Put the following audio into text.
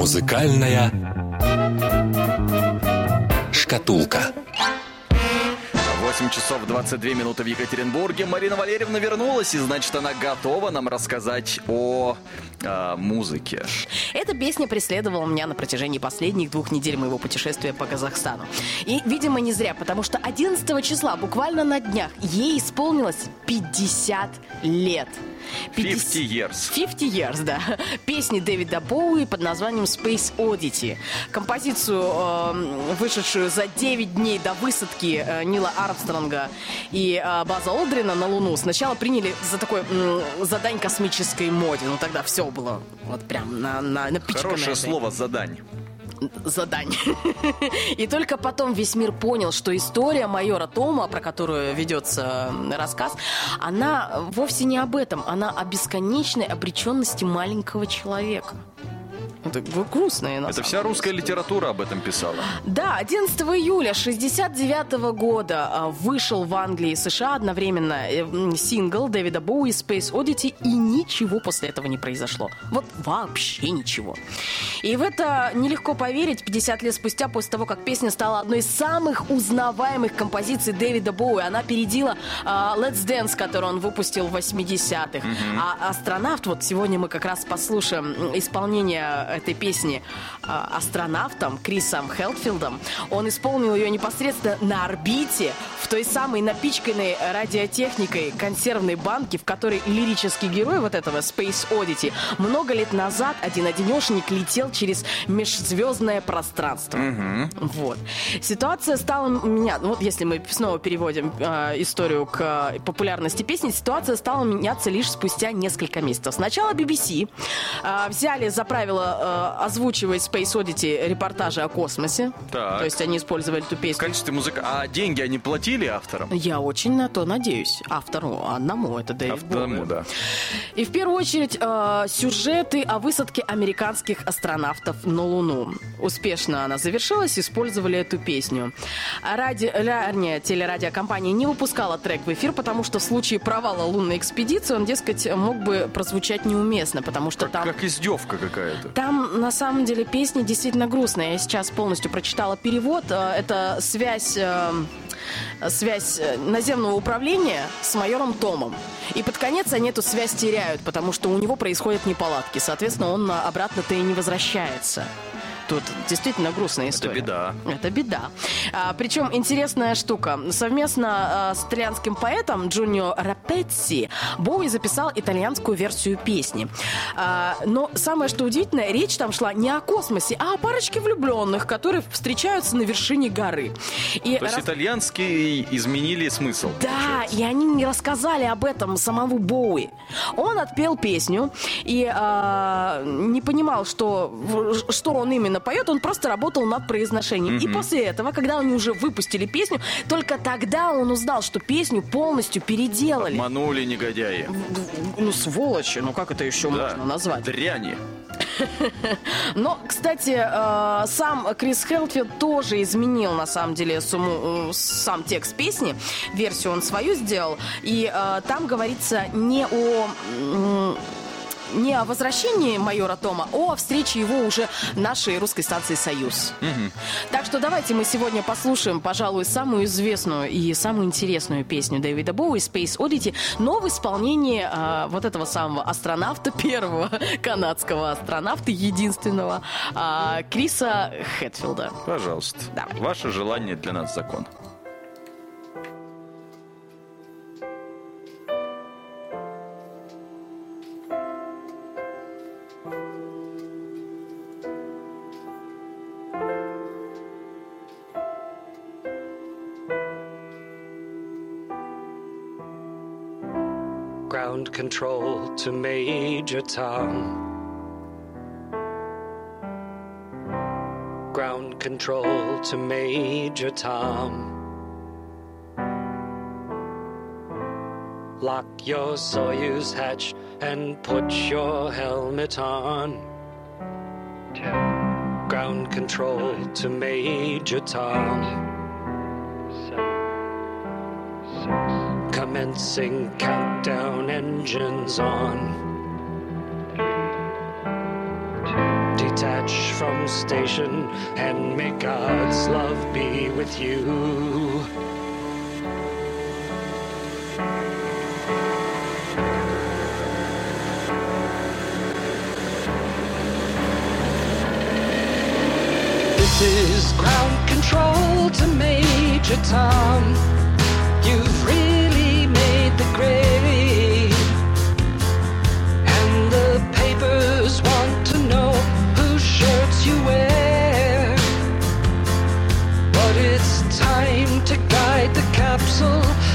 Музыкальная шкатулка. 8 часов 22 минуты в Екатеринбурге. Марина Валерьевна вернулась, и значит, она готова нам рассказать о музыке. Эта песня преследовала меня на протяжении последних 2 недель моего путешествия по Казахстану. И, видимо, не зря, потому что 11 числа, буквально на днях, ей исполнилось 50 лет. 50 years. 50 years, да. Песни Дэвида Боуи под названием Space Oddity. Композицию, вышедшую за 9 дней до высадки Нила Армстронга и База Олдрина на Луну, сначала приняли за такой за дань космической моде. Ну тогда все было вот прям напичканное. Хорошее слово «задань». Задань. И только потом весь мир понял, что история майора Тома, про которую ведется рассказ, она вовсе не об этом. Она о бесконечной обреченности маленького человека. Это грустно. Это вся русская литература об этом писала. Да, 11 июля 1969 года вышел в Англии и США одновременно сингл Дэвида Боуи «Space Oddity», и ничего после этого не произошло. Вот вообще ничего. И в это нелегко поверить 50 лет спустя, после того, как песня стала одной из самых узнаваемых композиций Дэвида Боуи. Она опередила «Let's Dance», который он выпустил в 80-х. А «Астронавт», вот сегодня мы как раз послушаем исполнение этой песни астронавтом Крисом Хелтфилдом. Он исполнил ее непосредственно на орбите, в той самой напичканной радиотехникой консервной банке, в которой лирический герой вот этого Space Oddity много лет назад один-одинешенек летел через межзвездное пространство. Вот. Ситуация стала вот если мы снова переводим историю к популярности песни, ситуация стала меняться лишь спустя несколько месяцев. Сначала BBC взяли за правило озвучивать Space Oddity репортажи о космосе. Так. То есть они использовали эту песню. В качестве музыки. А деньги они платили авторам? Я очень на то надеюсь. Автору одному, это Дэвид Боуи. Одному, да. И в первую очередь сюжеты о высадке американских астронавтов на Луну. Успешно она завершилась, использовали эту песню. Ранее телерадиокомпания не выпускала трек в эфир, потому что в случае провала лунной экспедиции он, дескать, мог бы прозвучать неуместно, потому что как издевка какая-то. Там, на самом деле, песня действительно грустная. Я сейчас полностью прочитала перевод. Это связь наземного управления с майором Томом. И под конец они эту связь теряют, потому что у него происходят неполадки. Соответственно, он обратно-то и не возвращается. Тут действительно грустная история. Это беда. Причем интересная штука. Совместно с итальянским поэтом Джунио Рапецци Боуи записал итальянскую версию песни. Но самое что удивительное, речь там шла не о космосе, а о парочке влюбленных, которые встречаются на вершине горы. И то есть итальянские изменили смысл. Да, получается. И они не рассказали об этом самому Боуи. Он отпел песню и не понимал, что он именно поет, он просто работал над произношением. И после этого, когда они уже выпустили песню, только тогда он узнал, что песню полностью переделали. Обманули негодяи. Ну, сволочи, ну как это еще можно назвать? Дряни. Но, кстати, сам Крис Хелтфилд тоже изменил, на самом деле, сам текст песни. Версию он свою сделал. И там говорится не о возвращении майора Тома, а о встрече его уже нашей русской станции «Союз». Так что давайте мы сегодня послушаем, пожалуй, самую известную и самую интересную песню Дэвида Боуи «Space Oddity», но в исполнении вот этого самого астронавта, первого канадского астронавта, единственного, Криса Хэтфилда. Пожалуйста. Давай. Ваше желание для нас закон. Ground control to Major Tom. Ground control to Major Tom. Lock your Soyuz hatch and put your helmet on. 10. Ground control 9, to Major Tom. 8, 7, 6. Commencing countdown, engines on. 3, 2. Detach from from station, and may God's love be with you. This is ground control to Major Tom. You've really made the grade, and the papers want to know whose shirts you wear. But it's time to guide the capsule